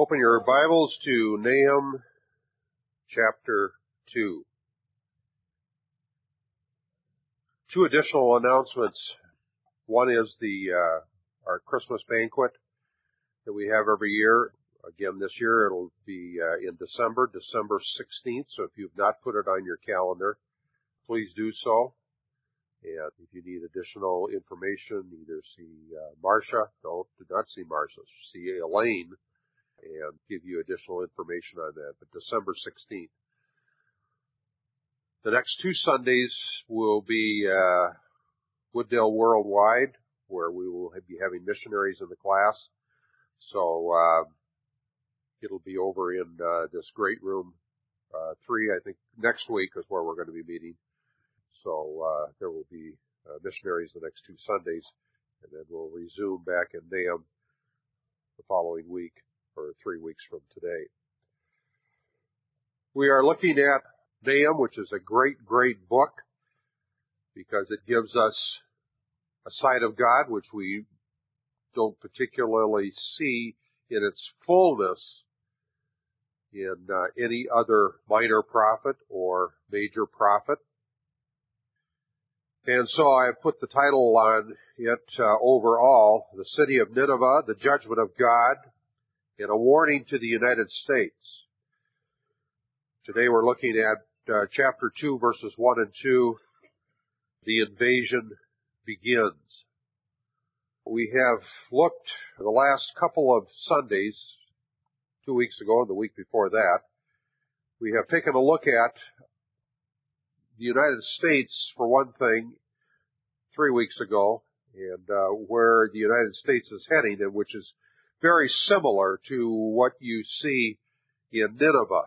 Open your Bibles to Nahum chapter 2. Two additional announcements. One is our Christmas banquet that we have every year. Again, this year it'll be in December 16th. So if you've not put it on your calendar, please do so. And if you need additional information, either see Marcia. No, do not see Marcia. See Elaine and give you additional information on that. But December 16th. The next two Sundays will be Wooddale Worldwide, where we will be having missionaries in the class. So it'll be over in this great room 3, I think next week is where we're going to be meeting. So there will be missionaries the next two Sundays, and then we'll resume back in Nahum the following week, or 3 weeks from today. We are looking at Nahum, which is a great, great book, because it gives us a side of God which we don't particularly see in its fullness in any other minor prophet or major prophet. And so I put the title on it overall, The City of Nineveh, the Judgment of God, and a Warning to the United States. Today we're looking at chapter 2, verses 1 and 2. The invasion begins. We have looked the last couple of Sundays, 2 weeks ago and the week before that, we have taken a look at the United States, for one thing, 3 weeks ago, and where the United States is heading, and which is very similar to what you see in Nineveh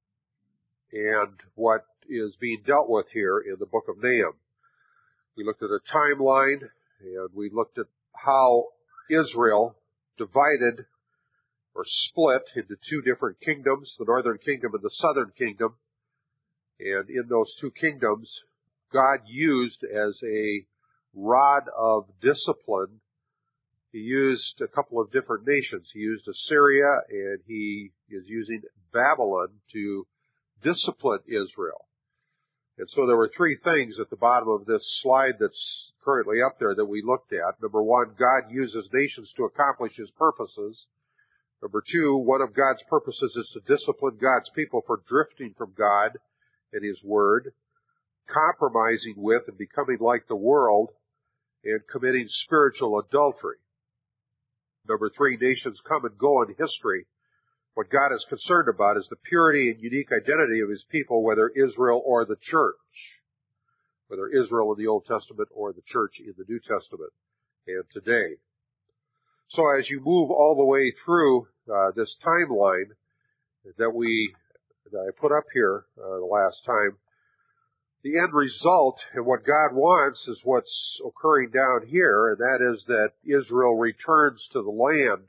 and what is being dealt with here in the book of Nahum. We looked at a timeline, and we looked at how Israel divided or split into two different kingdoms, the northern kingdom and the southern kingdom. And in those two kingdoms, God used as a rod of discipline, He used a couple of different nations. He used Assyria, and He is using Babylon to discipline Israel. And so there were three things at the bottom of this slide that's currently up there that we looked at. Number one, God uses nations to accomplish His purposes. Number two, one of God's purposes is to discipline God's people for drifting from God and His Word, compromising with and becoming like the world, and committing spiritual adultery. Number three, nations come and go in history. What God is concerned about is the purity and unique identity of His people, whether Israel or the church, whether Israel in the Old Testament or the church in the New Testament and today. So as you move all the way through this timeline that I put up here the last time, the end result and what God wants is what's occurring down here, and that is that Israel returns to the land,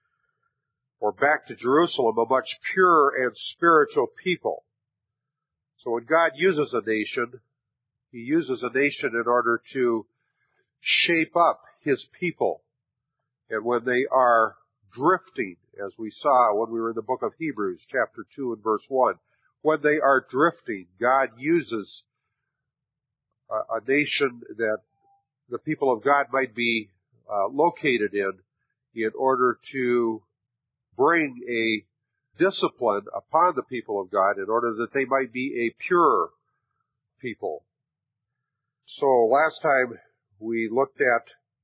or back to Jerusalem, a much purer and spiritual people. So when God uses a nation, He uses a nation in order to shape up His people. And when they are drifting, as we saw when we were in the book of Hebrews, chapter 2 and verse 1, when they are drifting, God uses a nation that the people of God might be located in order to bring a discipline upon the people of God in order that they might be a pure people. So last time we looked at,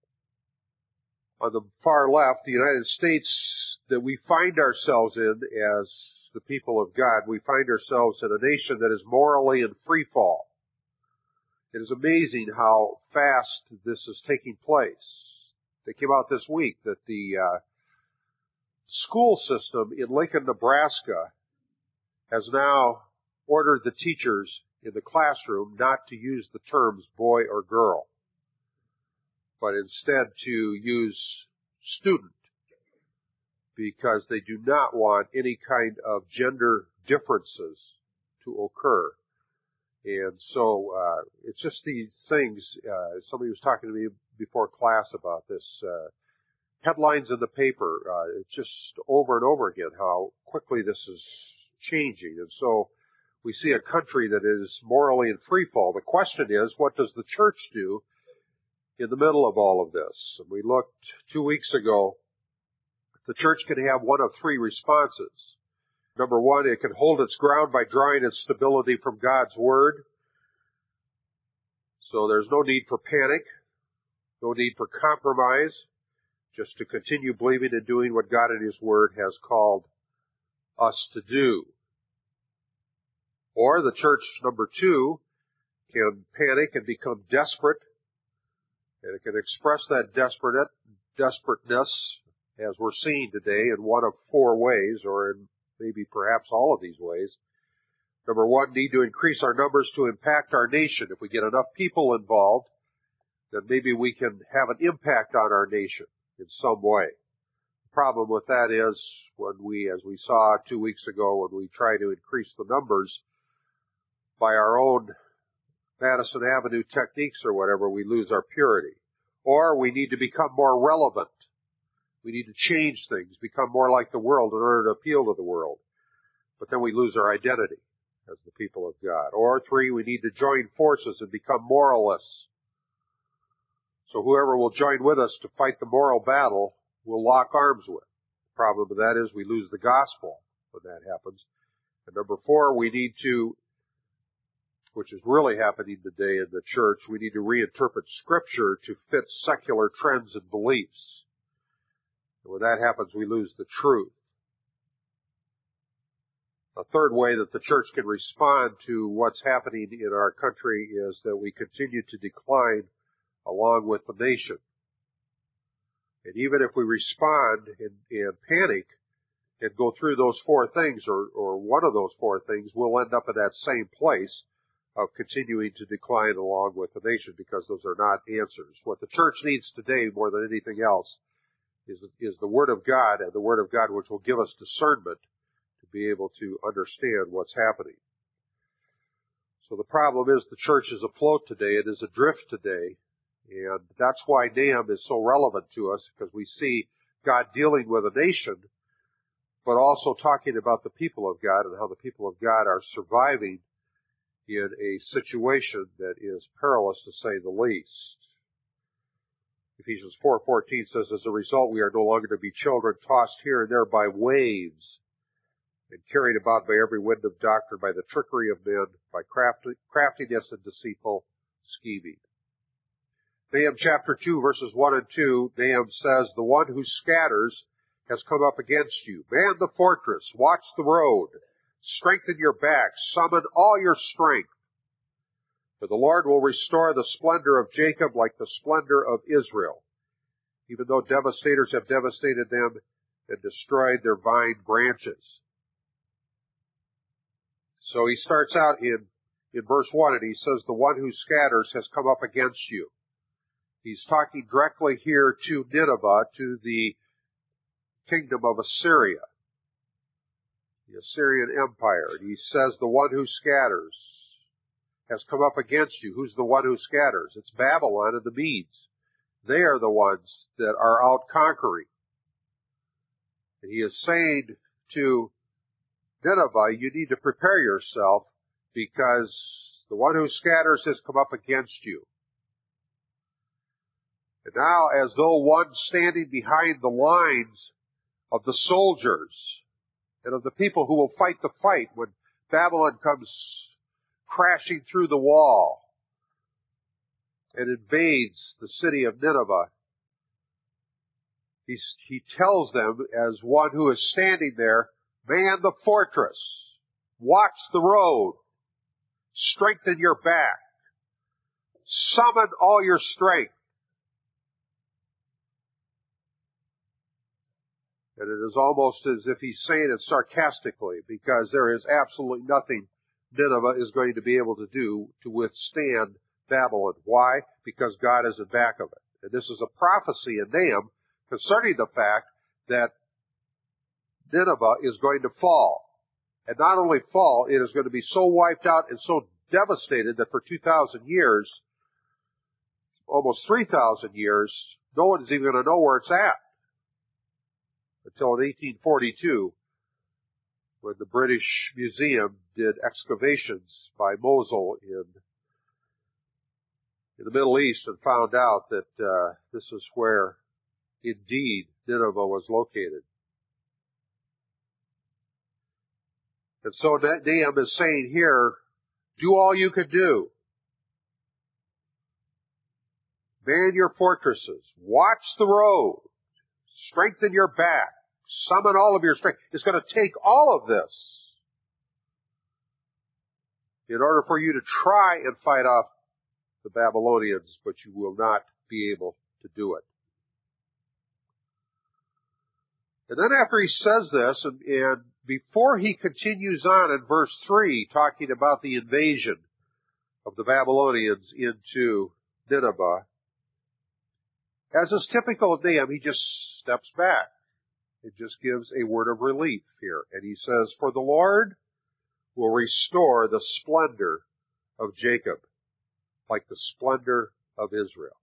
on the far left, the United States that we find ourselves in as the people of God. We find ourselves in a nation that is morally in free fall. It is amazing how fast this is taking place. It came out this week that the school system in Lincoln, Nebraska has now ordered the teachers in the classroom not to use the terms boy or girl, but instead to use student, because they do not want any kind of gender differences to occur. And so it's just these things. Somebody was talking to me before class about this headlines in the paper, it's just over and over again how quickly this is changing. And so we see a country that is morally in free fall. The question is, what does the church do in the middle of all of this? And we looked 2 weeks ago. The church can have one of three responses. Number one, it can hold its ground by drawing its stability from God's Word. So there's no need for panic, no need for compromise, just to continue believing and doing what God in His Word has called us to do. Or the church, number two, can panic and become desperate, and it can express that desperateness, as we're seeing today, in one of four ways, or in maybe perhaps all of these ways. Number one, need to increase our numbers to impact our nation. If we get enough people involved, then maybe we can have an impact on our nation in some way. The problem with that is when we, as we saw 2 weeks ago, when we try to increase the numbers by our own Madison Avenue techniques or whatever, we lose our purity. Or we need to become more relevant. We need to change things, become more like the world in order to appeal to the world. But then we lose our identity as the people of God. Or three, we need to join forces and become moralists. So whoever will join with us to fight the moral battle, we'll lock arms with. The problem with that is we lose the gospel when that happens. And number four, we need to, which is really happening today in the church, we need to reinterpret Scripture to fit secular trends and beliefs. And when that happens, we lose the truth. A third way that the church can respond to what's happening in our country is that we continue to decline along with the nation. And even if we respond and panic and go through those four things, or one of those four things, we'll end up in that same place of continuing to decline along with the nation, because those are not answers. What the church needs today more than anything else is the Word of God, and the Word of God which will give us discernment to be able to understand what's happening. So the problem is the church is afloat today, it is adrift today, and that's why Nahum is so relevant to us, because we see God dealing with a nation, but also talking about the people of God and how the people of God are surviving in a situation that is perilous, to say the least. Ephesians 4:14 says, as a result, we are no longer to be children tossed here and there by waves and carried about by every wind of doctrine, by the trickery of men, by craftiness and deceitful scheming. Nahum chapter 2, verses 1 and 2, Nahum says, the one who scatters has come up against you. Man the fortress, watch the road, strengthen your back, summon all your strength. For the Lord will restore the splendor of Jacob like the splendor of Israel, even though devastators have devastated them and destroyed their vine branches. So he starts out in verse 1, and he says, the one who scatters has come up against you. He's talking directly here to Nineveh, to the kingdom of Assyria, the Assyrian Empire. And he says, the one who scatters has come up against you. Who's the one who scatters? It's Babylon and the Medes. They are the ones that are out conquering. And he is saying to Nineveh, you need to prepare yourself, because the one who scatters has come up against you. And now, as though one standing behind the lines of the soldiers and of the people who will fight the fight when Babylon comes crashing through the wall and invades the city of Nineveh, he tells them, as one who is standing there, man the fortress, watch the road, strengthen your back, summon all your strength. And it is almost as if he's saying it sarcastically, because there is absolutely nothing Nineveh is going to be able to do to withstand Babylon. Why? Because God is in back of it. And this is a prophecy in Nahum concerning the fact that Nineveh is going to fall. And not only fall, it is going to be so wiped out and so devastated that for 2,000 years, almost 3,000 years, no one is even going to know where it's at. until in 1842, when the British Museum did excavations by Mosul in the Middle East and found out that this is where, indeed, Nineveh was located. And so Nahum is saying here, do all you can do. Man your fortresses. Watch the road. Strengthen your back. Summon all of your strength. It's going to take all of this in order for you to try and fight off the Babylonians, but you will not be able to do it. And then after he says this, and before he continues on in verse 3, talking about the invasion of the Babylonians into Nineveh, as is typical of Nahum, he just steps back. It just gives a word of relief here. And he says, for the Lord will restore the splendor of Jacob, like the splendor of Israel.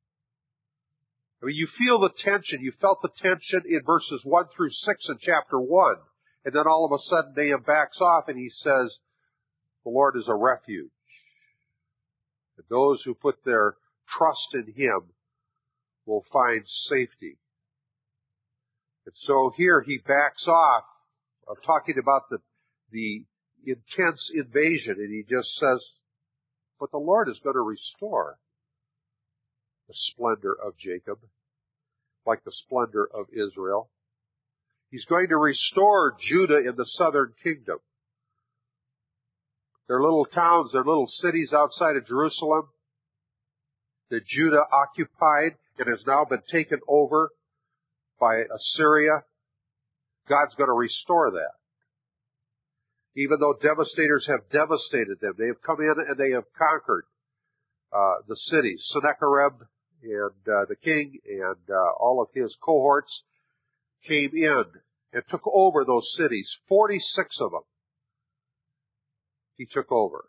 I mean, you feel the tension. You felt the tension in verses 1 through 6 in chapter 1. And then all of a sudden Nahum backs off and he says, the Lord is a refuge. And those who put their trust in Him will find safety. And so here he backs off of talking about the intense invasion, and he just says, but the Lord is going to restore the splendor of Jacob, like the splendor of Israel. He's going to restore Judah in the southern kingdom. Their little towns, their little cities outside of Jerusalem that Judah occupied and has now been taken over by Assyria, God's going to restore that. Even though devastators have devastated them, they have come in and they have conquered the cities. Sennacherib and the king and all of his cohorts came in and took over those cities. 46 of them he took over.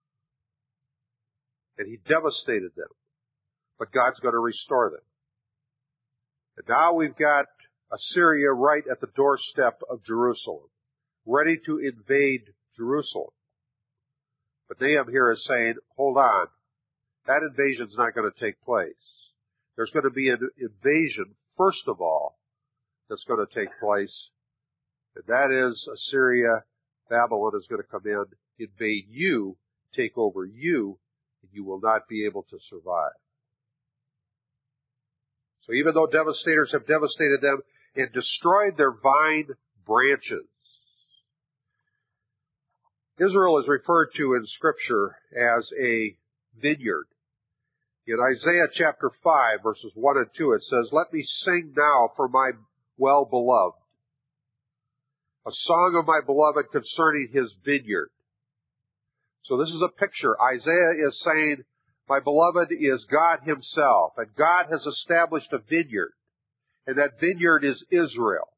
And he devastated them. But God's going to restore them. And now we've got Assyria right at the doorstep of Jerusalem, ready to invade Jerusalem. But Nahum here is saying, hold on, that invasion's not going to take place. There's going to be an invasion, first of all, that's going to take place, and that is Assyria, Babylon is going to come in, invade you, take over you, and you will not be able to survive. So even though devastators have devastated them and destroyed their vine branches, Israel is referred to in Scripture as a vineyard. In Isaiah chapter 5, verses 1 and 2, it says, let me sing now for my well-beloved, a song of my beloved concerning his vineyard. So this is a picture. Isaiah is saying, my beloved is God himself, and God has established a vineyard, and that vineyard is Israel.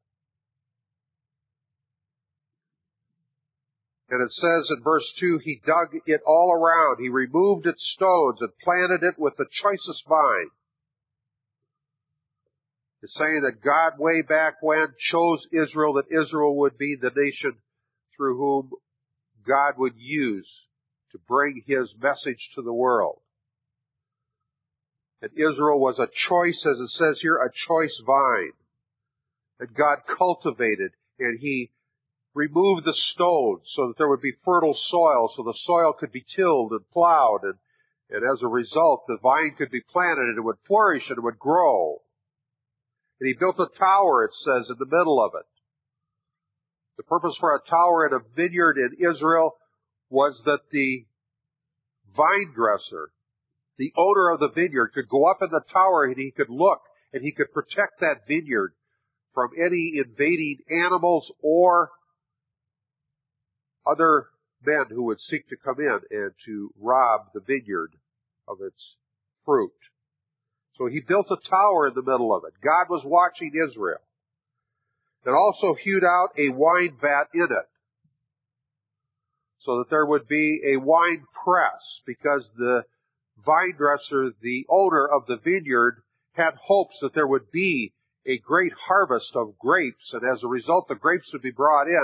And it says in verse 2, he dug it all around. He removed its stones and planted it with the choicest vine. It's saying that God way back when chose Israel, that Israel would be the nation through whom God would use to bring his message to the world. And Israel was a choice, as it says here, a choice vine. And God cultivated, and he removed the stones so that there would be fertile soil, so the soil could be tilled and plowed, and as a result, the vine could be planted, and it would flourish, and it would grow. And he built a tower, it says, in the middle of it. The purpose for a tower in a vineyard in Israel was that the vine dresser, the owner of the vineyard, could go up in the tower and he could look and he could protect that vineyard from any invading animals or other men who would seek to come in and to rob the vineyard of its fruit. So he built a tower in the middle of it. God was watching Israel. And also hewed out a wine vat in it, so that there would be a wine press, because the vine dresser, the owner of the vineyard, had hopes that there would be a great harvest of grapes, and as a result the grapes would be brought in,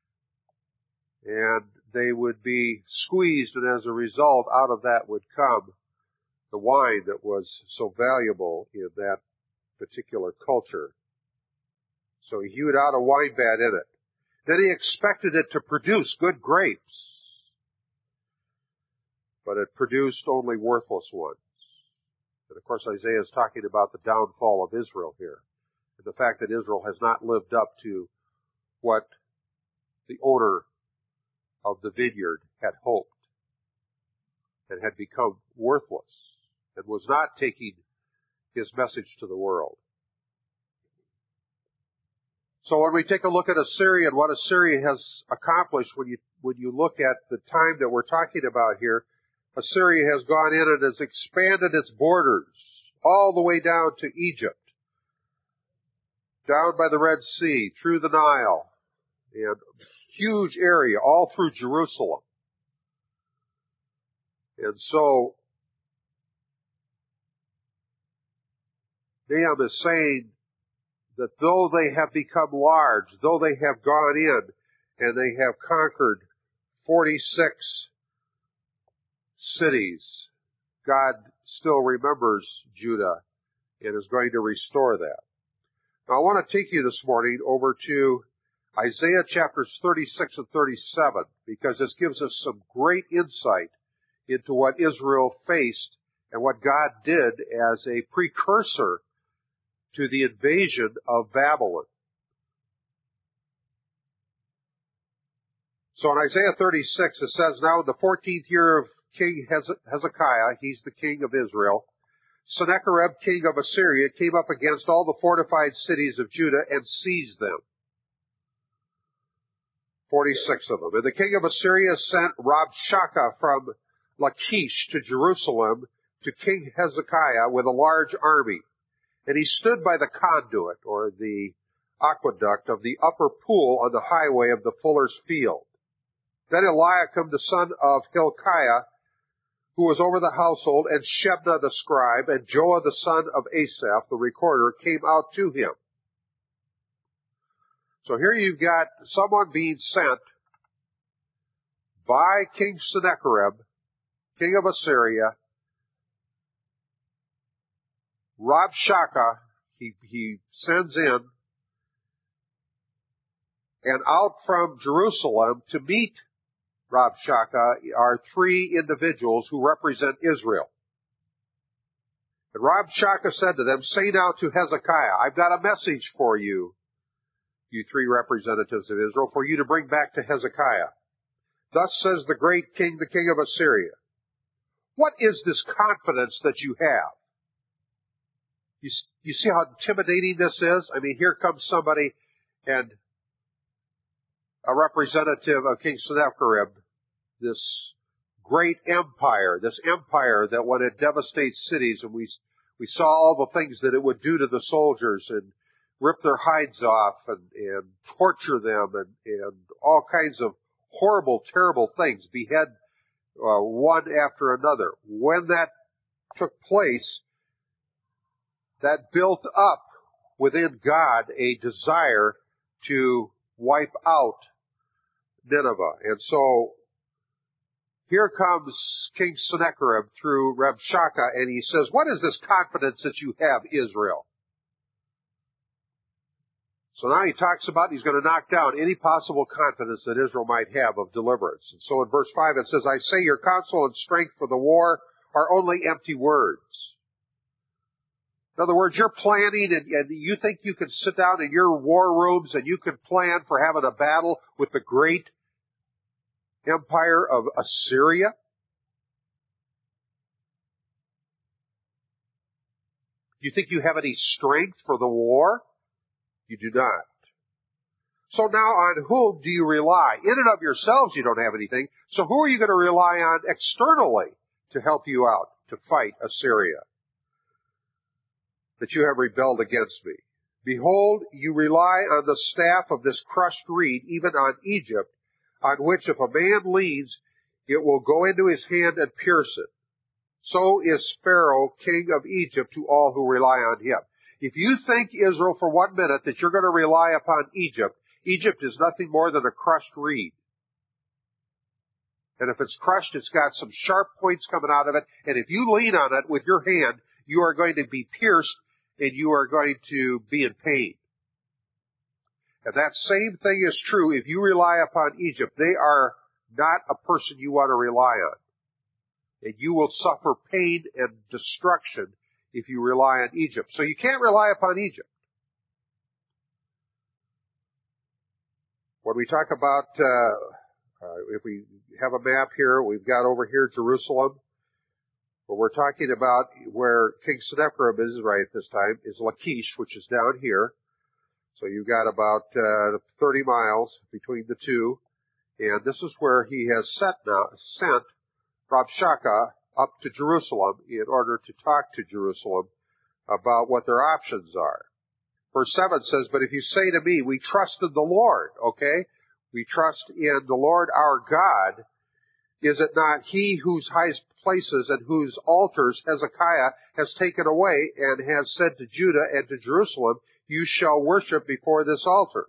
and they would be squeezed, and as a result out of that would come the wine that was so valuable in that particular culture. So he hewed out a wine vat in it. Then he expected it to produce good grapes, but it produced only worthless ones. And of course Isaiah is talking about the downfall of Israel here, and the fact that Israel has not lived up to what the owner of the vineyard had hoped, and had become worthless, and was not taking his message to the world. So when we take a look at Assyria and what Assyria has accomplished, when you look at the time that we're talking about here, Assyria has gone in and has expanded its borders all the way down to Egypt, down by the Red Sea, through the Nile, and huge area all through Jerusalem. And so Nahum is saying that though they have become large, though they have gone in and they have conquered 46 cities, God still remembers Judah and is going to restore that. Now I want to take you this morning over to Isaiah chapters 36 and 37, because this gives us some great insight into what Israel faced and what God did as a precursor to the invasion of Babylon. So in Isaiah 36 it says, "Now in the 14th year of King Hezekiah," he's the king of Israel, "Sennacherib, king of Assyria, came up against all the fortified cities of Judah and seized them." 46 of them. "And the king of Assyria sent Rabshakeh from Lachish to Jerusalem to King Hezekiah with a large army. And he stood by the conduit, or the aqueduct, of the upper pool on the highway of the fuller's field. Then Eliakim, the son of Hilkiah, who was over the household, and Shebna the scribe, and Joah the son of Asaph, the recorder, came out to him." So here you've got someone being sent by King Sennacherib, king of Assyria. Rabshakeh, he sends in, and out from Jerusalem to meet Rabshakeh are three individuals who represent Israel. And Rabshakeh said to them, "Say now to Hezekiah, I've got a message for you, you three representatives of Israel, for you to bring back to Hezekiah. Thus says the great king, the king of Assyria, what is this confidence that you have?" You see how intimidating this is? I mean, here comes somebody and a representative of King Sennacherib, this great empire, this empire that when it devastates cities, and we saw all the things that it would do to the soldiers and rip their hides off and torture them and all kinds of horrible, terrible things, behead one after another. When that took place, that built up within God a desire to wipe out Nineveh. And so here comes King Sennacherib through Rabshakeh, and he says, "What is this confidence that you have, Israel?" So now he talks about he's going to knock down any possible confidence that Israel might have of deliverance. And so in verse 5 it says, "I say your counsel and strength for the war are only empty words." In other words, you're planning and you think you can sit down in your war rooms and you can plan for having a battle with the great empire of Assyria? Do you think you have any strength for the war? You do not. So now on whom do you rely? In and of yourselves you don't have anything, so who are you going to rely on externally to help you out to fight Assyria? That you have rebelled against me. Behold, you rely on the staff of this crushed reed, even on Egypt, on which if a man leans, it will go into his hand and pierce it. So is Pharaoh, king of Egypt, to all who rely on him. If you think, Israel, for 1 minute that you're going to rely upon Egypt, Egypt is nothing more than a crushed reed. And if it's crushed, it's got some sharp points coming out of it. And if you lean on it with your hand, you are going to be pierced and you are going to be in pain. And that same thing is true if you rely upon Egypt. They are not a person you want to rely on. And you will suffer pain and destruction if you rely on Egypt. So you can't rely upon Egypt. When we talk about, if we have a map here, we've got over here Jerusalem. But we're talking about where King Sennacherib is right at this time, is Lachish, which is down here. So you've got about 30 miles between the two. And this is where he has sent Rabshakeh up to Jerusalem in order to talk to Jerusalem about what their options are. Verse 7 says, but if you say to me, we trust in the Lord, okay? We trust in the Lord our God. Is it not he whose high places and whose altars Hezekiah has taken away and has said to Judah and to Jerusalem, you shall worship before this altar?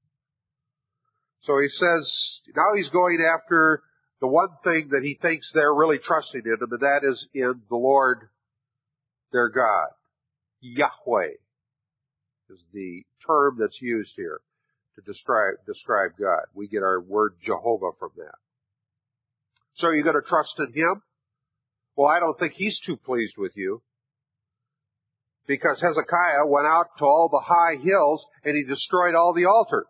So he says, now he's going after the one thing that he thinks they're really trusting in, and that is in the Lord their God. Yahweh is the term that's used here to describe God. We get our word Jehovah from that. So are you going to trust in him? Well, I don't think he's too pleased with you, because Hezekiah went out to all the high hills and he destroyed all the altars.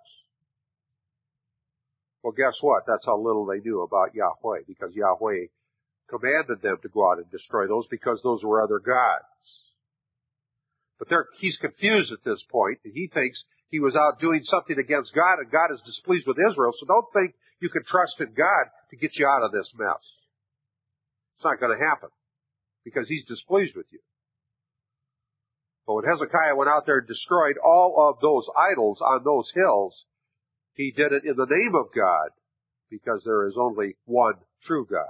Well, guess what? That's how little they knew about Yahweh, because Yahweh commanded them to go out and destroy those because those were other gods. But he's confused at this point, and he thinks he was out doing something against God, and God is displeased with Israel. So don't think you can trust in God to get you out of this mess. It's not going to happen, because he's displeased with you. But when Hezekiah went out there and destroyed all of those idols on those hills, he did it in the name of God, because there is only one true God.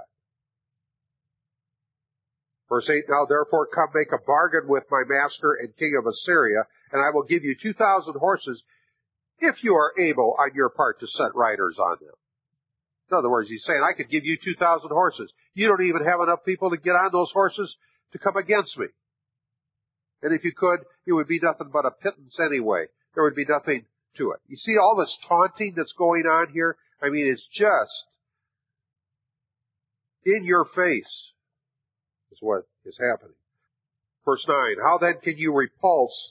Verse 8, now therefore come make a bargain with my master and king of Assyria, and I will give you 2,000 horses, if you are able on your part to set riders on them. In other words, he's saying, I could give you 2,000 horses. You don't even have enough people to get on those horses to come against me. And if you could, it would be nothing but a pittance anyway. There would be nothing to it. You see all this taunting that's going on here? I mean, it's just in your face is what is happening. Verse 9, how then can you repulse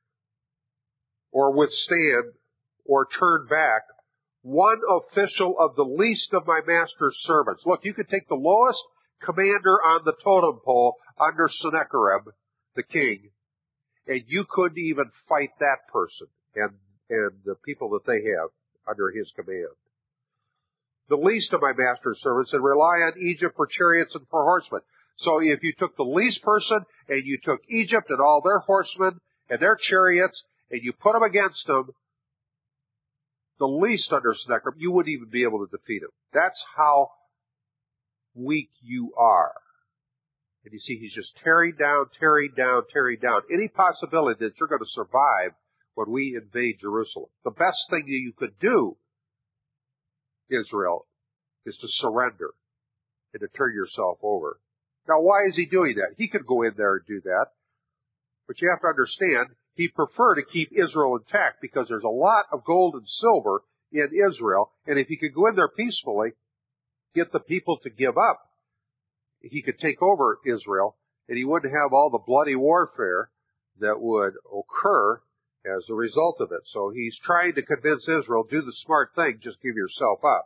or withstand or turn back one official of the least of my master's servants? Look, you could take the lowest commander on the totem pole under Sennacherib, the king, and you couldn't even fight that person and the people that they have under his command. The least of my master's servants, and rely on Egypt for chariots and for horsemen. So if you took the least person and you took Egypt and all their horsemen and their chariots and you put them against them, the least under Sennacherib, you wouldn't even be able to defeat him. That's how weak you are. And you see, he's just tearing down. Any possibility that you're going to survive when we invade Jerusalem. The best thing that you could do, Israel, is to surrender and to turn yourself over. Now, why is he doing that? He could go in there and do that. But you have to understand, he'd prefer to keep Israel intact because there's a lot of gold and silver in Israel. And if he could go in there peacefully, get the people to give up, he could take over Israel, and he wouldn't have all the bloody warfare that would occur as a result of it. So he's trying to convince Israel, do the smart thing, just give yourself up.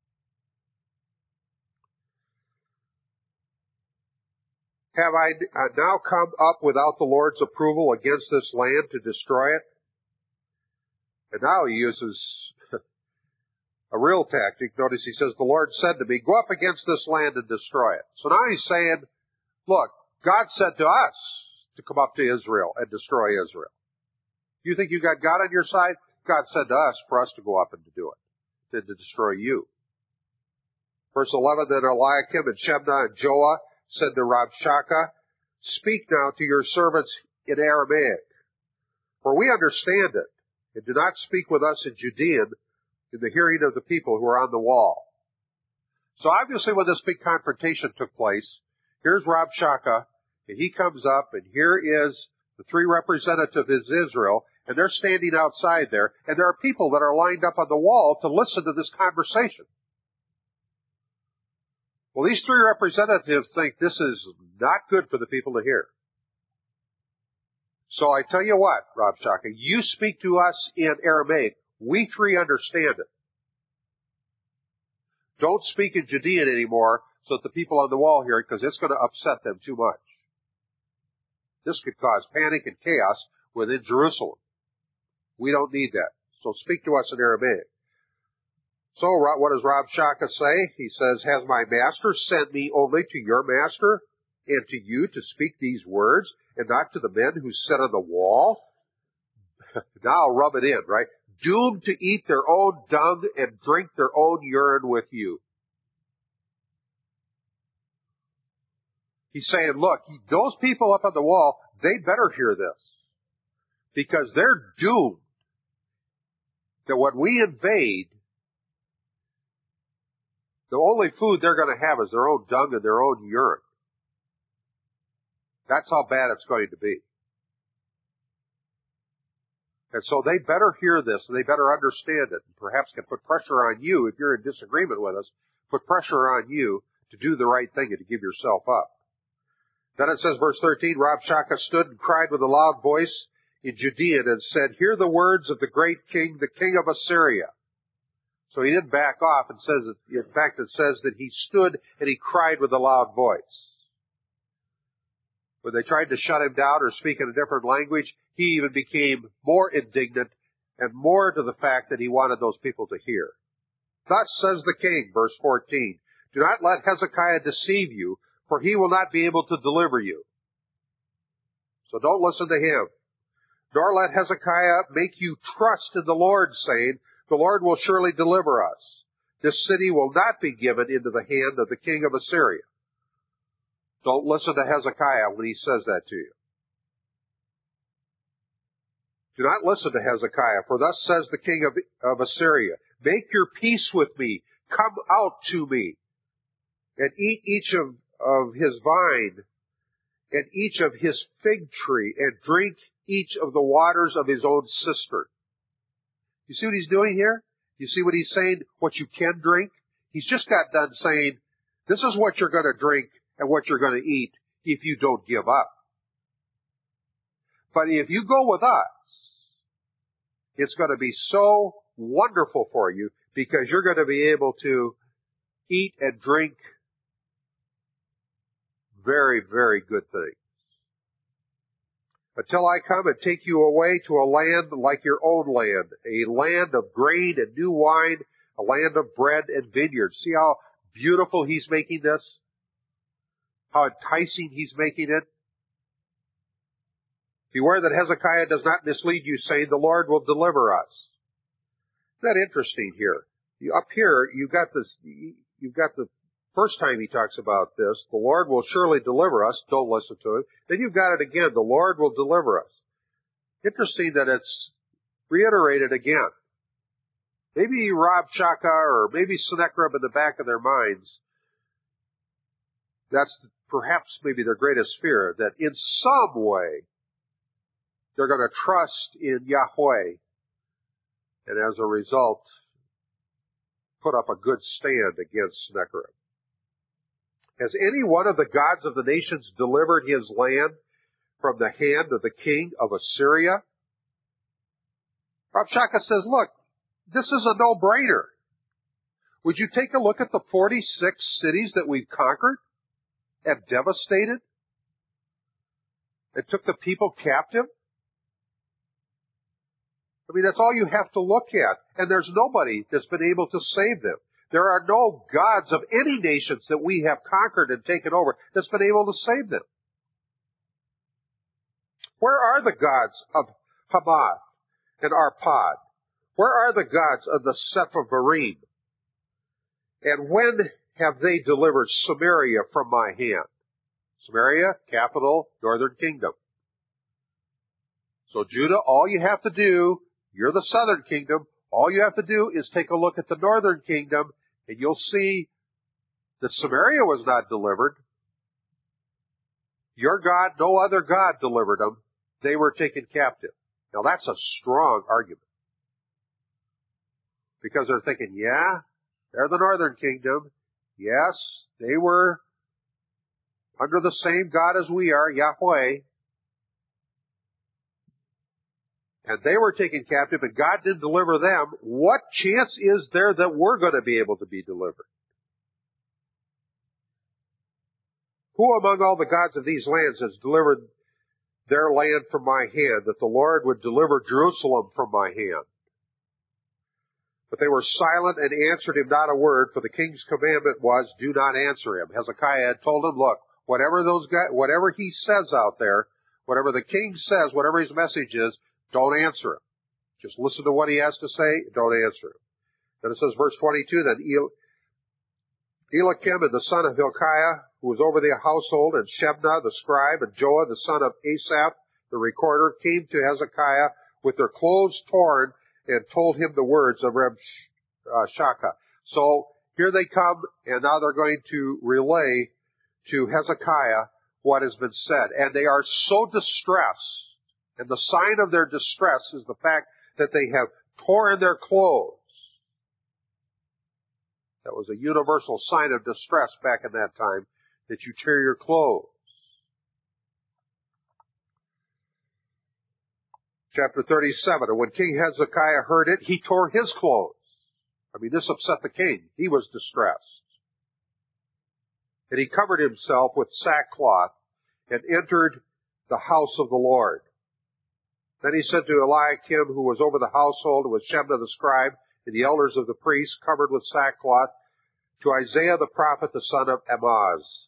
Have I now come up without the Lord's approval against this land to destroy it? And now he uses a real tactic. Notice he says, the Lord said to me, go up against this land and destroy it. So now he's saying, look, God said to us to come up to Israel and destroy Israel. You think you got God on your side? God said to us for us to go up and to do it, then to destroy you. Verse 11, then Eliakim and Shebna and Joah said to Rabshakeh, speak now to your servants in Aramaic. For we understand it, and do not speak with us in Judean in the hearing of the people who are on the wall. So obviously when this big confrontation took place, here's Rabshakeh, and he comes up, and here is the three representatives of Israel, and they're standing outside there, and there are people that are lined up on the wall to listen to this conversation. Well, these three representatives think this is not good for the people to hear. So I tell you what, Rabshakeh, you speak to us in Aramaic. We three understand it. Don't speak in Judean anymore so that the people on the wall hear it, because it's going to upset them too much. This could cause panic and chaos within Jerusalem. We don't need that. So speak to us in Aramaic. So what does Rabshakeh say? He says, has my master sent me only to your master and to you to speak these words and not to the men who sit on the wall? Now rub it in, right? Doomed to eat their own dung and drink their own urine with you. He's saying, look, those people up on the wall, they better hear this. Because they're doomed that when we invade, the only food they're going to have is their own dung and their own urine. That's how bad it's going to be. And so they better hear this, and they better understand it, and perhaps can put pressure on you, if you're in disagreement with us, put pressure on you to do the right thing and to give yourself up. Then it says, verse 13, Rabshakeh stood and cried with a loud voice in Judean and said, hear the words of the great king, the king of Assyria. So he didn't back off, and says, in fact, it says that he stood and he cried with a loud voice. When they tried to shut him down or speak in a different language, he even became more indignant and more to the fact that he wanted those people to hear. Thus says the king, verse 14, do not let Hezekiah deceive you, for he will not be able to deliver you. So don't listen to him. Nor let Hezekiah make you trust in the Lord, saying, the Lord will surely deliver us. This city will not be given into the hand of the king of Assyria. Don't listen to Hezekiah when he says that to you. Do not listen to Hezekiah, for thus says the king of Assyria, make your peace with me, come out to me, and eat each of his vine, and each of his fig tree, and drink each of the waters of his own cistern. You see what he's doing here? You see what he's saying, what you can drink? He's just got done saying, this is what you're going to drink and what you're going to eat if you don't give up. But if you go with us, it's going to be so wonderful for you because you're going to be able to eat and drink very, very good things. Until I come and take you away to a land like your own land, a land of grain and new wine, a land of bread and vineyards. See how beautiful he's making this? How enticing he's making it? Beware that Hezekiah does not mislead you, saying, the Lord will deliver us. Isn't that interesting here? Up here, you've got the first time he talks about this, the Lord will surely deliver us. Don't listen to him. Then you've got it again, the Lord will deliver us. Interesting that it's reiterated again. Maybe Rabshakeh or maybe Sennacherib in the back of their minds, that's perhaps maybe their greatest fear, that in some way they're going to trust in Yahweh and as a result put up a good stand against Sennacherib. Has any one of the gods of the nations delivered his land from the hand of the king of Assyria? Rabshakeh says, look, this is a no-brainer. Would you take a look at the 46 cities that we've conquered and devastated and took the people captive? I mean, that's all you have to look at. And there's nobody that's been able to save them. There are no gods of any nations that we have conquered and taken over that's been able to save them. Where are the gods of Hamath and Arpad? Where are the gods of the Sepharvaim? And when have they delivered Samaria from my hand? Samaria, capital, northern kingdom. So Judah, all you have to do, you're the southern kingdom, all you have to do is take a look at the northern kingdom, and you'll see that Samaria was not delivered. Your God, no other God delivered them. They were taken captive. Now that's a strong argument. Because they're thinking, yeah, they're the northern kingdom. Yes, they were under the same God as we are, Yahweh. And they were taken captive and God didn't deliver them. What chance is there that we're going to be able to be delivered? Who among all the gods of these lands has delivered their land from my hand, that the Lord would deliver Jerusalem from my hand? But they were silent and answered him not a word, for the king's commandment was, do not answer him. Hezekiah had told him, look, whatever he says out there, whatever the king says, whatever his message is, don't answer him. Just listen to what he has to say, don't answer him. Then it says, verse 22, then Eliakim and the son of Hilkiah, who was over the household, and Shebna the scribe, and Joah the son of Asaph, the recorder, came to Hezekiah with their clothes torn, and told him the words of Rabshakeh. So here they come, and now they're going to relay to Hezekiah what has been said. And they are so distressed, and the sign of their distress is the fact that they have torn their clothes. That was a universal sign of distress back in that time, that you tear your clothes. Chapter 37, and when King Hezekiah heard it, he tore his clothes. I mean, this upset the king. He was distressed. And he covered himself with sackcloth and entered the house of the Lord. Then he said to Eliakim, who was over the household, with Shebna the scribe, and the elders of the priests, covered with sackcloth, to Isaiah the prophet, the son of Amoz.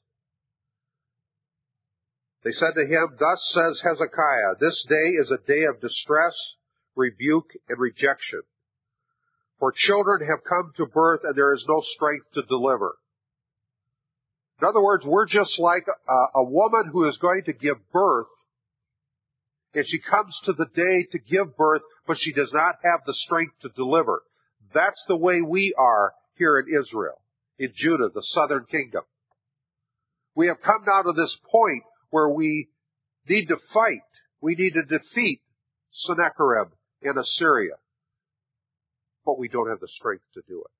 They said to him, thus says Hezekiah, this day is a day of distress, rebuke, and rejection. For children have come to birth, and there is no strength to deliver. In other words, we're just like a woman who is going to give birth, and she comes to the day to give birth, but she does not have the strength to deliver. That's the way we are here in Israel, in Judah, the southern kingdom. We have come now to this point where we need to fight. We need to defeat Sennacherib and Assyria. But we don't have the strength to do it.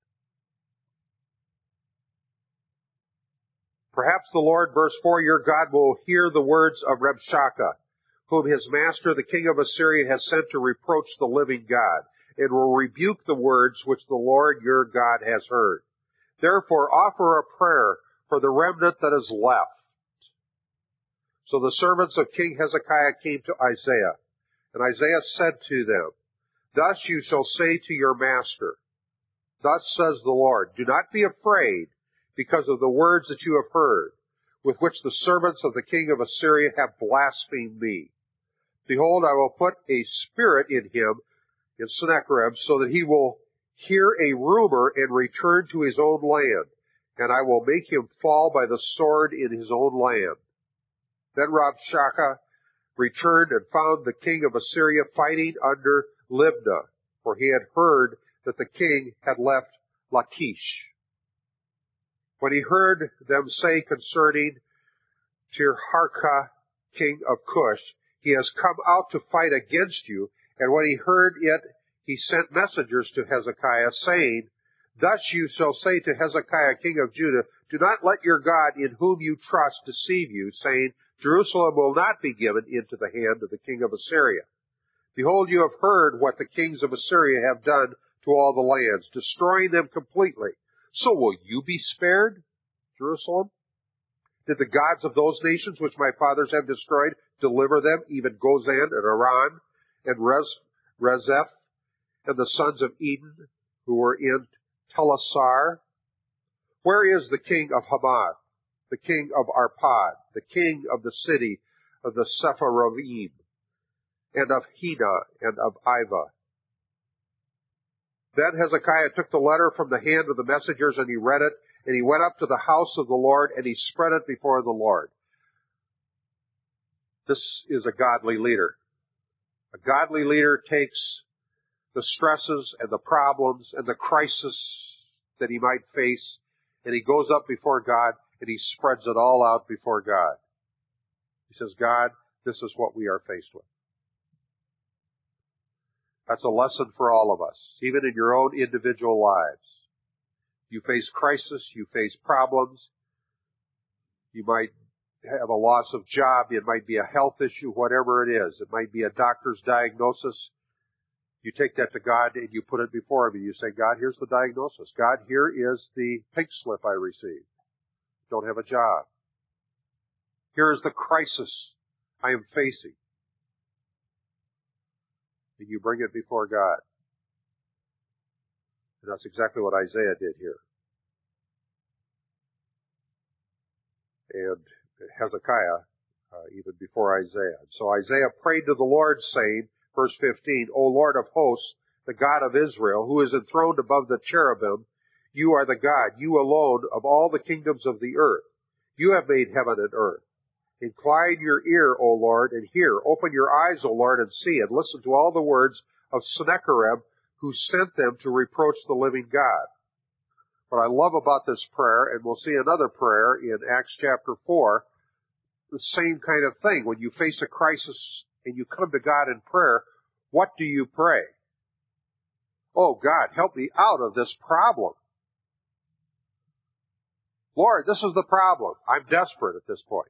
Perhaps the Lord, verse 4, your God will hear the words of Rabshakeh, whom his master, the king of Assyria, has sent to reproach the living God, and will rebuke the words which the Lord your God has heard. Therefore offer a prayer for the remnant that is left. So the servants of King Hezekiah came to Isaiah, and Isaiah said to them, thus you shall say to your master, thus says the Lord, do not be afraid because of the words that you have heard, with which the servants of the king of Assyria have blasphemed me. Behold, I will put a spirit in him, in Sennacherib, so that he will hear a rumor and return to his own land, and I will make him fall by the sword in his own land. Then Rabshakeh returned and found the king of Assyria fighting under Libnah, for he had heard that the king had left Lachish. When he heard them say concerning Tirharkah, king of Cush, he has come out to fight against you, and when he heard it, he sent messengers to Hezekiah, saying, thus you shall say to Hezekiah, king of Judah, do not let your God in whom you trust deceive you, saying, Jerusalem will not be given into the hand of the king of Assyria. Behold, you have heard what the kings of Assyria have done to all the lands, destroying them completely. So will you be spared, Jerusalem? Did the gods of those nations which my fathers have destroyed deliver them, even Gozan and Aran and Rezeph and the sons of Eden who were in Telassar? Where is the king of Hamath, the king of Arpad, the king of the city of the Sepharvaim, and of Hena, and of Iva? Then Hezekiah took the letter from the hand of the messengers, and he read it, and he went up to the house of the Lord, and he spread it before the Lord. This is a godly leader, A godly leader takes the stresses and the problems and the crisis that he might face, and he goes up before God and he spreads it all out before God. He says, God, this is what we are faced with. That's a lesson for all of us, even in your own individual lives. You face crisis, you face problems, you might have a loss of job, it might be a health issue, whatever it is. It might be a doctor's diagnosis. You take that to God and you put it before Him and you say, God, here's the diagnosis. God, here is the pink slip I received. Don't have a job. Here is the crisis I am facing. And you bring it before God. And that's exactly what Isaiah did here. And Hezekiah, even before Isaiah. So Isaiah prayed to the Lord, saying, verse 15, O Lord of hosts, the God of Israel, who is enthroned above the cherubim, you are the God, you alone of all the kingdoms of the earth. You have made heaven and earth. Incline your ear, O Lord, and hear. Open your eyes, O Lord, and see, and listen to all the words of Sennacherib, who sent them to reproach the living God. What I love about this prayer, and we'll see another prayer in Acts chapter 4, the same kind of thing. When you face a crisis and you come to God in prayer, what do you pray? Oh, God, help me out of this problem. Lord, this is the problem. I'm desperate at this point.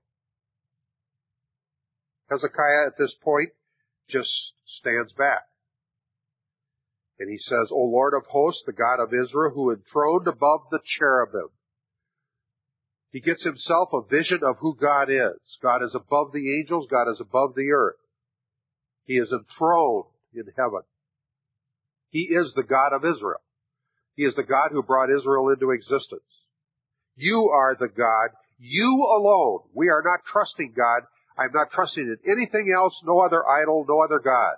Hezekiah at this point just stands back. And he says, O Lord of hosts, the God of Israel, who enthroned above the cherubim. He gets himself a vision of who God is. God is above the angels. God is above the earth. He is enthroned in heaven. He is the God of Israel. He is the God who brought Israel into existence. You are the God. You alone. We are not trusting God. I'm not trusting in anything else, no other idol, no other God.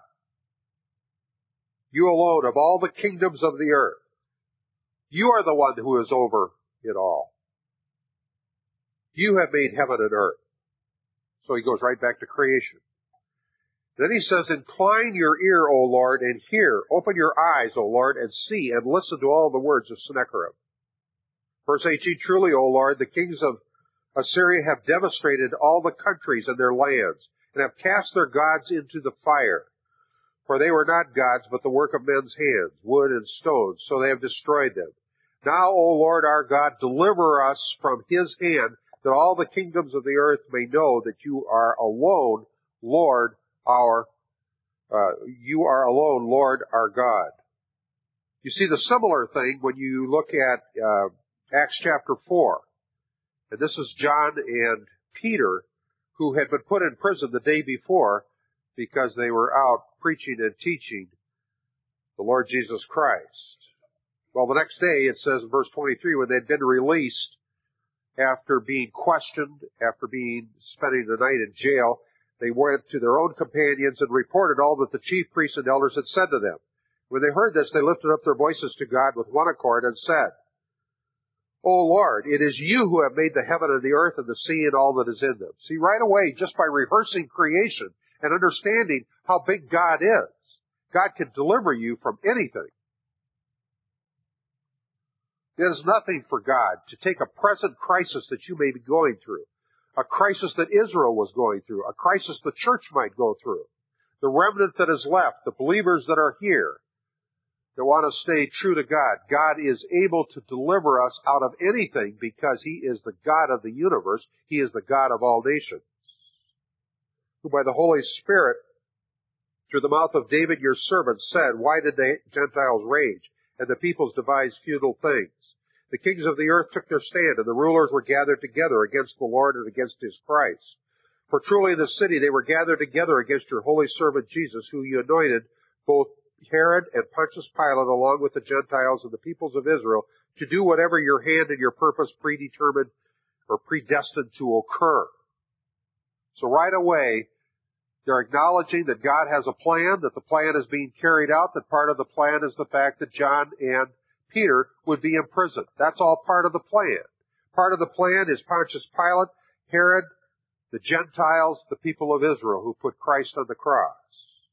You alone of all the kingdoms of the earth. You are the one who is over it all. You have made heaven and earth. So he goes right back to creation. Then he says, Incline your ear, O Lord, and hear. Open your eyes, O Lord, and see, and listen to all the words of Sennacherib. Verse 18, Truly, O Lord, the kings of Assyria have devastated all the countries and their lands, and have cast their gods into the fire. For they were not gods, but the work of men's hands, wood and stones, so they have destroyed them. Now, O Lord our God, deliver us from his hand, that all the kingdoms of the earth may know that you are alone, Lord our God. You see the similar thing when you look at Acts chapter 4. And this is John and Peter, who had been put in prison the day before because they were out preaching and teaching the Lord Jesus Christ. Well, the next day, it says in verse 23, when they'd been released after being questioned, after spending the night in jail, they went to their own companions and reported all that the chief priests and elders had said to them. When they heard this, they lifted up their voices to God with one accord and said, O Lord, it is you who have made the heaven and the earth and the sea and all that is in them. See, right away, just by rehearsing creation and understanding how big God is, God can deliver you from anything. It is nothing for God to take a present crisis that you may be going through, a crisis that Israel was going through, a crisis the church might go through, the remnant that is left, the believers that are here, that want to stay true to God. God is able to deliver us out of anything because he is the God of the universe. He is the God of all nations, who by the Holy Spirit, through the mouth of David your servant, said, Why did the Gentiles rage, and the peoples devise futile things? The kings of the earth took their stand, and the rulers were gathered together against the Lord and against his Christ. For truly in the city they were gathered together against your holy servant Jesus, who you anointed, both Herod and Pontius Pilate, along with the Gentiles and the peoples of Israel, to do whatever your hand and your purpose predetermined or predestined to occur. So right away, they're acknowledging that God has a plan, that the plan is being carried out, that part of the plan is the fact that John and Peter would be imprisoned. That's all part of the plan. Part of the plan is Pontius Pilate, Herod, the Gentiles, the people of Israel who put Christ on the cross.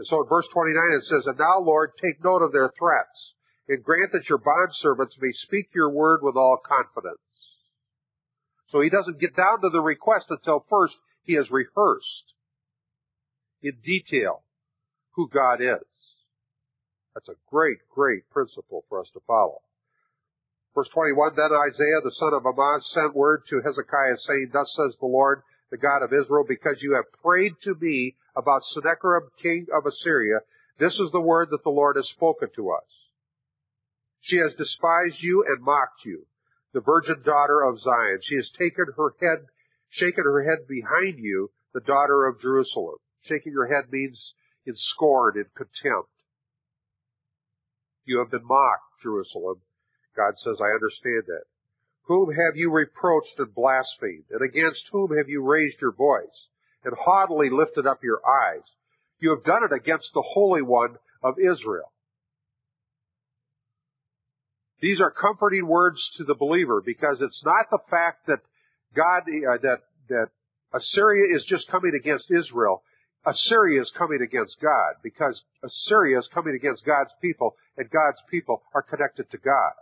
And so in verse 29 it says, "And now, Lord, take note of their threats, and grant that your bondservants may speak your word with all confidence." So he doesn't get down to the request until first he has rehearsed in detail who God is. That's a great, great principle for us to follow. Verse 21, "Then Isaiah the son of Amoz sent word to Hezekiah, saying, Thus says the Lord, the God of Israel, because you have prayed to me about Sennacherib, king of Assyria, this is the word that the Lord has spoken to us. She has despised you and mocked you, the virgin daughter of Zion. She has shaken her head behind you, the daughter of Jerusalem." Shaking her head means in scorn and contempt. "You have been mocked, Jerusalem." God says, I understand that. "Whom have you reproached and blasphemed? And against whom have you raised your voice and haughtily lifted up your eyes? You have done it against the Holy One of Israel." These are comforting words to the believer, because it's not the fact that that Assyria is just coming against Israel. Assyria is coming against God, because Assyria is coming against God's people, and God's people are connected to God.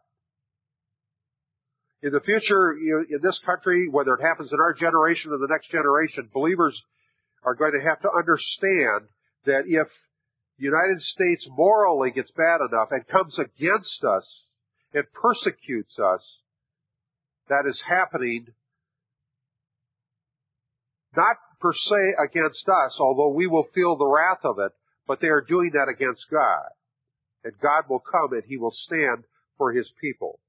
In the future, in this country, whether it happens in our generation or the next generation, believers are going to have to understand that if the United States morally gets bad enough and comes against us and persecutes us, that is happening not per se against us, although we will feel the wrath of it, but they are doing that against God. And God will come and he will stand for his people.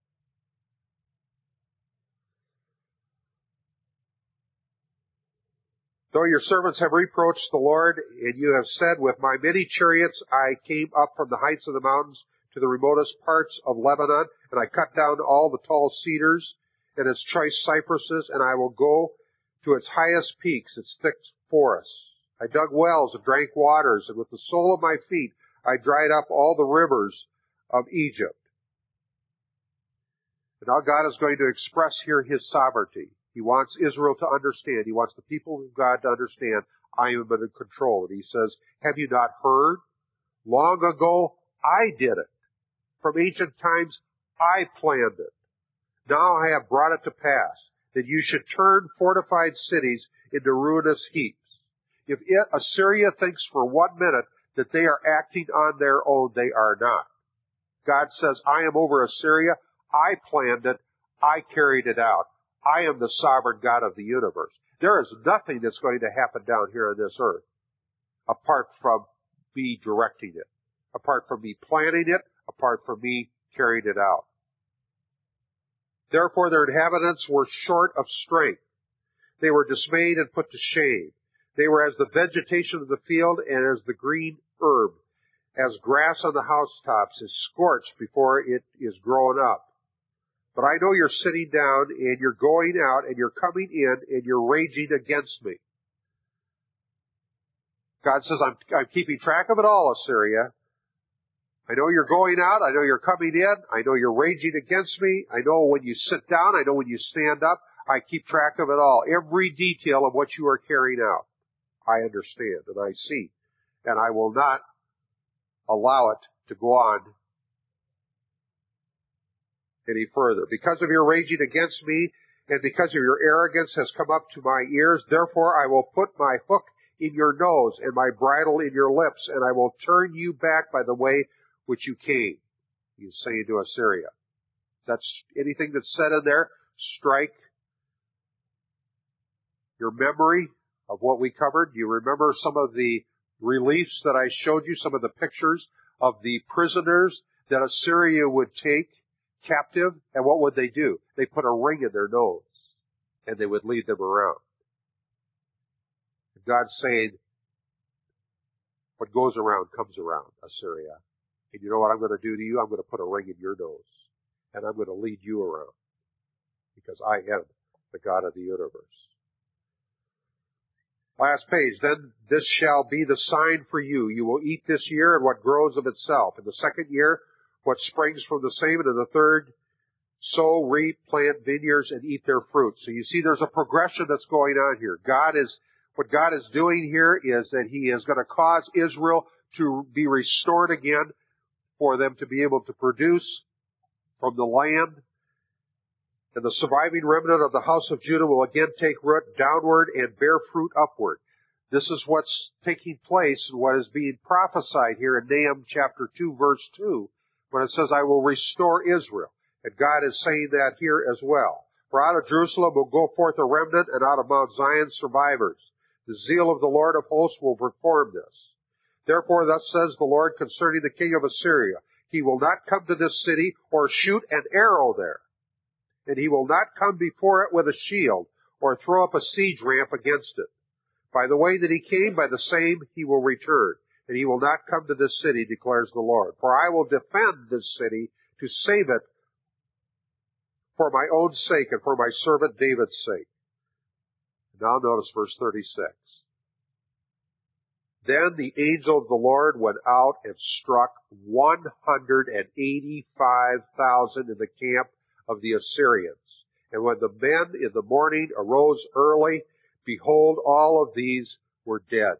"Though your servants have reproached the Lord, and you have said, With my many chariots I came up from the heights of the mountains to the remotest parts of Lebanon, and I cut down all the tall cedars and its choice cypresses, and I will go to its highest peaks, its thick forests. I dug wells and drank waters, and with the sole of my feet I dried up all the rivers of Egypt." And now God is going to express here his sovereignty. He wants Israel to understand. He wants the people of God to understand, I am in control. And he says, "Have you not heard? Long ago, I did it. From ancient times, I planned it. Now I have brought it to pass, that you should turn fortified cities into ruinous heaps. If Assyria thinks for 1 minute that they are acting on their own, they are not. God says, I am over Assyria. I planned it. I carried it out. I am the sovereign God of the universe. There is nothing that's going to happen down here on this earth apart from me directing it, apart from me planning it, apart from me carrying it out. Therefore their inhabitants were short of strength. They were dismayed and put to shame. They were as the vegetation of the field and as the green herb, as grass on the housetops is scorched before it is grown up. But I know you're sitting down, and you're going out, and you're coming in, and you're raging against me." God says, I'm keeping track of it all, Assyria. I know you're going out. I know you're coming in. I know you're raging against me. I know when you sit down. I know when you stand up. I keep track of it all. Every detail of what you are carrying out, I understand and I see. And I will not allow it to go on any further. Because of your raging against me, and because of your arrogance has come up to my ears, therefore I will put my hook in your nose and my bridle in your lips, and I will turn you back by the way which you came. He's saying to Assyria. That's anything that's said in there, strike your memory of what we covered. Do you remember some of the reliefs that I showed you, some of the pictures of the prisoners that Assyria would take captive? And what would they do? They put a ring in their nose, and they would lead them around. God's saying, what goes around comes around, Assyria. And you know what I'm going to do to you? I'm going to put a ring in your nose, and I'm going to lead you around, because I am the God of the universe. Last page. Then this shall be the sign for you. You will eat this year and what grows of itself. In the second year, what springs from the same. And in the third, sow, reap, plant vineyards, and eat their fruit. So you see there's a progression that's going on here. What God is doing here is that He is going to cause Israel to be restored again, for them to be able to produce from the land. And the surviving remnant of the house of Judah will again take root downward and bear fruit upward. This is what's taking place and what is being prophesied here in Nahum chapter 2, verse 2, when it says, I will restore Israel. And God is saying that here as well. For out of Jerusalem will go forth a remnant, and out of Mount Zion survivors. The zeal of the Lord of hosts will perform this. Therefore thus says the Lord concerning the king of Assyria, he will not come to this city or shoot an arrow there. And he will not come before it with a shield or throw up a siege ramp against it. By the way that he came, by the same he will return. And he will not come to this city, declares the Lord. For I will defend this city to save it for my own sake and for my servant David's sake. Now notice verse 36. Then the angel of the Lord went out and struck 185,000 in the camp of the Assyrians. And when the men in the morning arose early, behold, all of these were dead.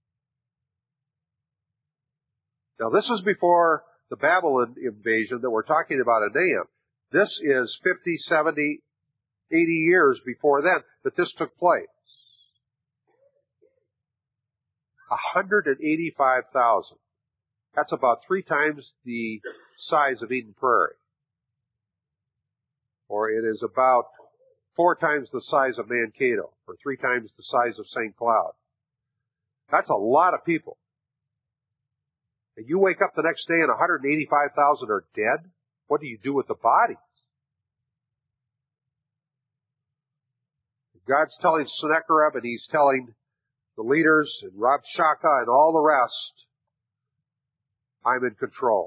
Now this is before the Babylon invasion that we're talking about in Nahum. This is 50, 70, 80 years before then that this took place. 185,000. That's about 3 times the size of Eden Prairie. Or it is about 4 times the size of Mankato, or 3 times the size of St. Cloud. That's a lot of people. And you wake up the next day and 185,000 are dead? What do you do with the bodies? God's telling Sennacherib, and he's telling the leaders and Rabshakeh and all the rest, I'm in control.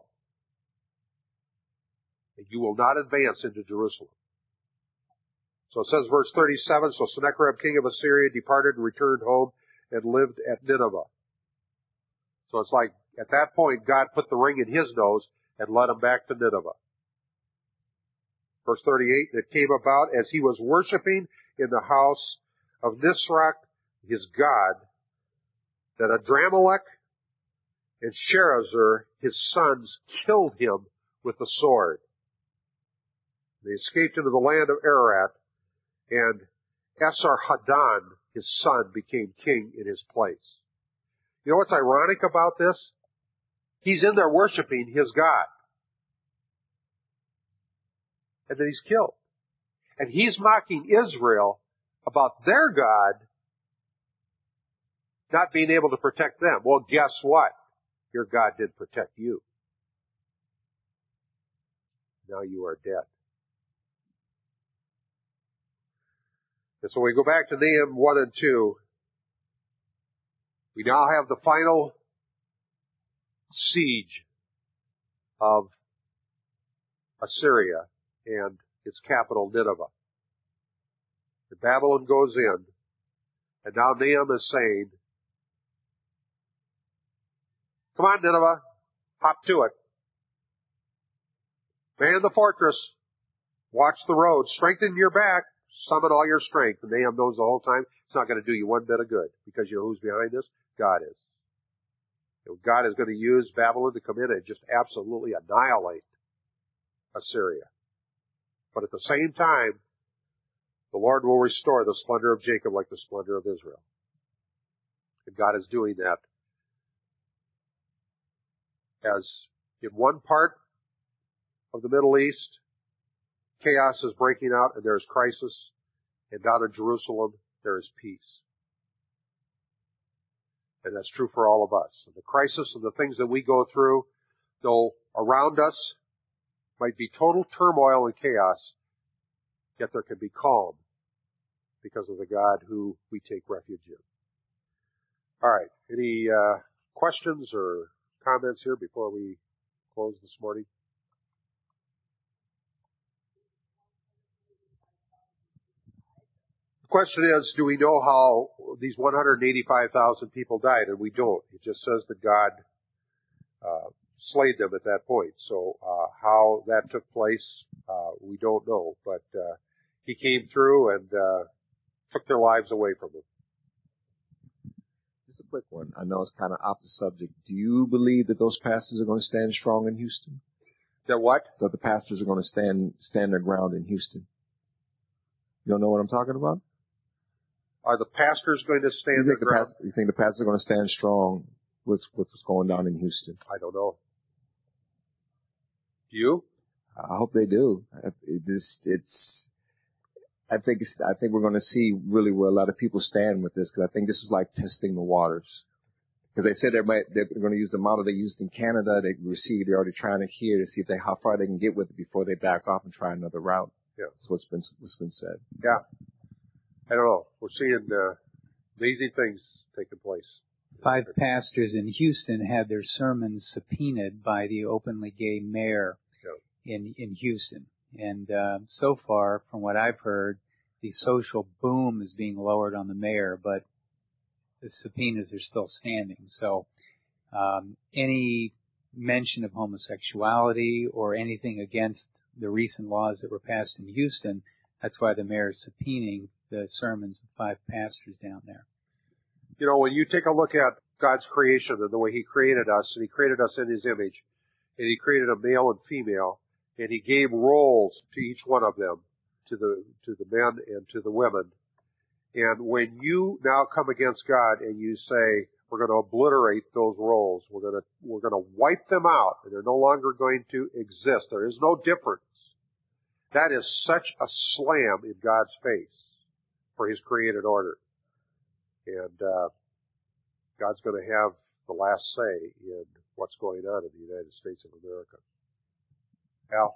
And you will not advance into Jerusalem. So it says, verse 37, so Sennacherib, king of Assyria, departed and returned home and lived at Nineveh. So it's like, at that point, God put the ring in his nose and led him back to Nineveh. Verse 38, it came about as he was worshiping in the house of Nisroch, his god, that Adramelech and Sharezer, his sons, killed him with the sword. They escaped into the land of Ararat, and Esarhaddon, his son, became king in his place. You know what's ironic about this? He's in there worshiping his God. And then he's killed. And he's mocking Israel about their God not being able to protect them. Well, guess what? Your God did protect you. Now you are dead. And so we go back to Nahum 1 and 2. We now have the final siege of Assyria and its capital, Nineveh. And Babylon goes in, and now Nahum is saying, come on, Nineveh, hop to it. Man the fortress, watch the road, strengthen your back, summon all your strength. And Nahum knows the whole time it's not going to do you one bit of good, because you know who's behind this? God is. God is going to use Babylon to come in and just absolutely annihilate Assyria. But at the same time, the Lord will restore the splendor of Jacob like the splendor of Israel. And God is doing that as in one part of the Middle East, chaos is breaking out and there is crisis, and down in Jerusalem, there is peace. And that's true for all of us. And the crisis and the things that we go through, though around us might be total turmoil and chaos, yet there can be calm because of the God who we take refuge in. All right. Any questions or comments here before we close this morning? The question is, do we know how these 185,000 people died? And we don't. It just says that God slayed them at that point. So how that took place, we don't know. But he came through and took their lives away from them. just a quick one. I know it's kind of off the subject. Do you believe that those pastors are going to stand strong in Houston? That what? That the pastors are going to stand their ground in Houston? You don't know what I'm talking about? Are the pastors going to stand their ground? You think the pastors are going to stand strong with what's going on in Houston? I don't know. Do you? I hope they do. I think we're going to see really where a lot of people stand with this, because I think this is like testing the waters. Because they said they're going to use the model they used in Canada. They're already trying it here to see how far they can get with it before they back off and try another route. Yeah, that's what's been said. Yeah, I don't know. We're seeing amazing things taking place. 5 pastors in Houston had their sermons subpoenaed by the openly gay mayor in Houston. And so far, from what I've heard, the social boom is being lowered on the mayor, but the subpoenas are still standing. So any mention of homosexuality or anything against the recent laws that were passed in Houston, that's why the mayor is subpoenaing the sermons of 5 pastors down there. You know, when you take a look at God's creation and the way He created us, and He created us in His image, and He created a male and female, and He gave roles to each one of them, to the men and to the women. And when you now come against God and you say, we're going to obliterate those roles, we're going to wipe them out, and they're no longer going to exist, there is no difference. That is such a slam in God's face for His created order. And God's going to have the last say in what's going on in the United States of America. Al?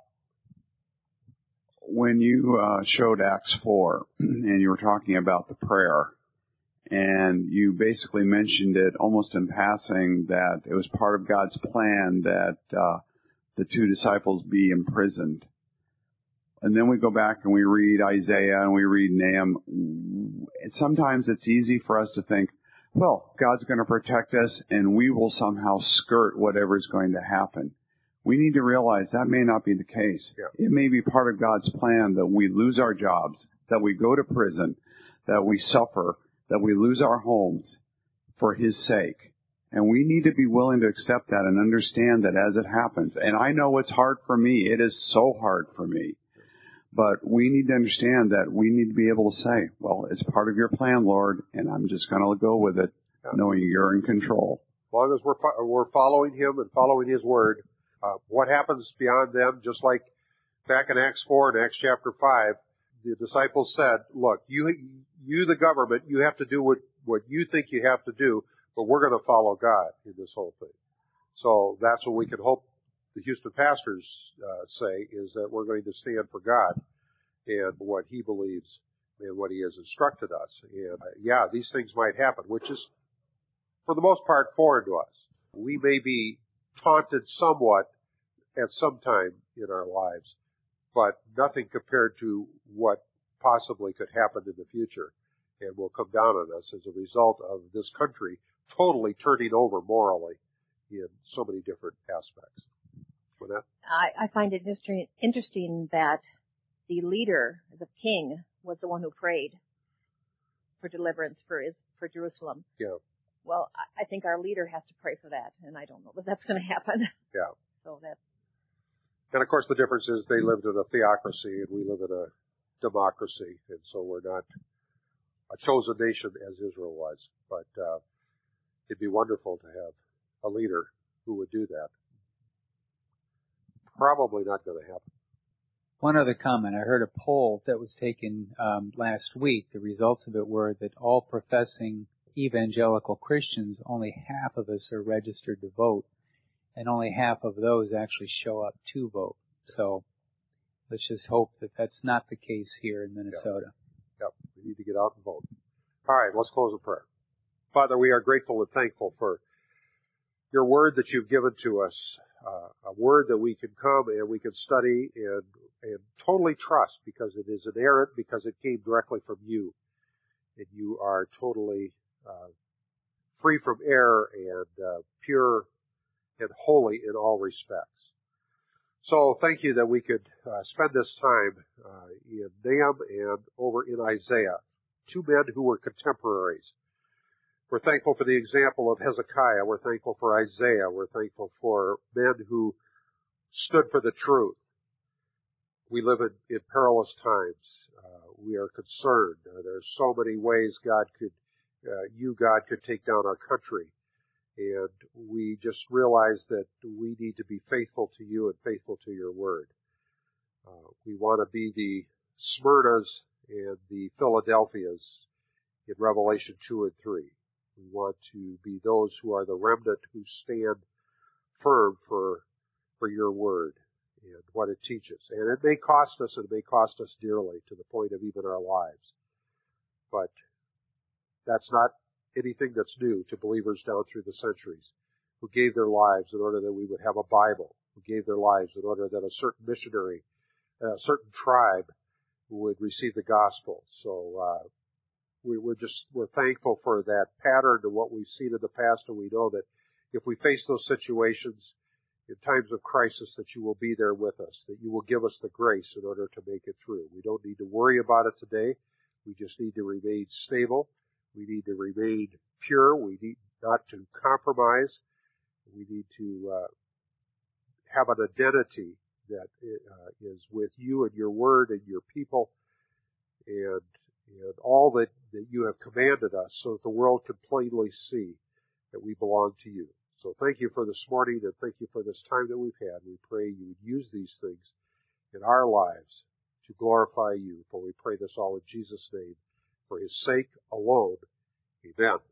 When you showed Acts 4 and you were talking about the prayer, and you basically mentioned it almost in passing that it was part of God's plan that the 2 disciples be imprisoned. And then we go back and we read Isaiah and we read Nahum. And sometimes it's easy for us to think, well, God's going to protect us and we will somehow skirt whatever is going to happen. We need to realize that may not be the case. Yeah. It may be part of God's plan that we lose our jobs, that we go to prison, that we suffer, that we lose our homes for His sake. And we need to be willing to accept that and understand that as it happens. And I know it's hard for me. It is so hard for me. But we need to understand that we need to be able to say, well, it's part of your plan, Lord, and I'm just going to go with it, knowing you're in control. As long as we're following Him and following His Word, what happens beyond them, just like back in Acts 4 and Acts chapter 5, the disciples said, look, you the government, you have to do what you think you have to do, but we're going to follow God in this whole thing. So that's what we can hope the Houston pastors say, is that we're going to stand for God and what He believes and what He has instructed us. And these things might happen, which is, for the most part, foreign to us. We may be taunted somewhat at some time in our lives, but nothing compared to what possibly could happen in the future and will come down on us as a result of this country totally turning over morally in so many different aspects. I find it interesting that the leader, the king, was the one who prayed for deliverance for Jerusalem. Yeah. Well, I think our leader has to pray for that, and I don't know that that's going to happen. Yeah. And of course the difference is they lived in a theocracy and we live in a democracy, and so we're not a chosen nation as Israel was. But it'd be wonderful to have a leader who would do that. Probably not going to happen. One other comment. I heard a poll that was taken last week. The results of it were that all professing evangelical Christians, only half of us are registered to vote, and only half of those actually show up to vote. So let's just hope that that's not the case here in Minnesota. Yep. We need to get out and vote. All right, let's close with prayer. Father, we are grateful and thankful for your word that you've given to us, a word that we can come and we can study and totally trust, because it is inerrant, because it came directly from you. And you are totally free from error and pure and holy in all respects. So thank you that we could spend this time in Nahum and over in Isaiah, 2 men who were contemporaries. We're thankful for the example of Hezekiah. We're thankful for Isaiah. We're thankful for men who stood for the truth. We live in perilous times. We are concerned. There's so many ways God could take down our country. And we just realize that we need to be faithful to you and faithful to your word. We want to be the Smyrnas and the Philadelphias in Revelation 2 and 3. We want to be those who are the remnant who stand firm for your word and what it teaches. And it may cost us, and it may cost us dearly to the point of even our lives. But that's not anything that's new to believers down through the centuries who gave their lives in order that we would have a Bible, who gave their lives in order that a certain missionary, a certain tribe would receive the gospel. So we're thankful for that pattern to what we've seen in the past, and we know that if we face those situations in times of crisis, that you will be there with us, that you will give us the grace in order to make it through. We don't need to worry about it today. We just need to remain stable. We need to remain pure. We need not to compromise. We need to have an identity that is with you and your word and your people and all that you have commanded us, so that the world can plainly see that we belong to you. So thank you for this morning, and thank you for this time that we've had. We pray you would use these things in our lives to glorify you. For we pray this all in Jesus' name, for his sake alone. Amen.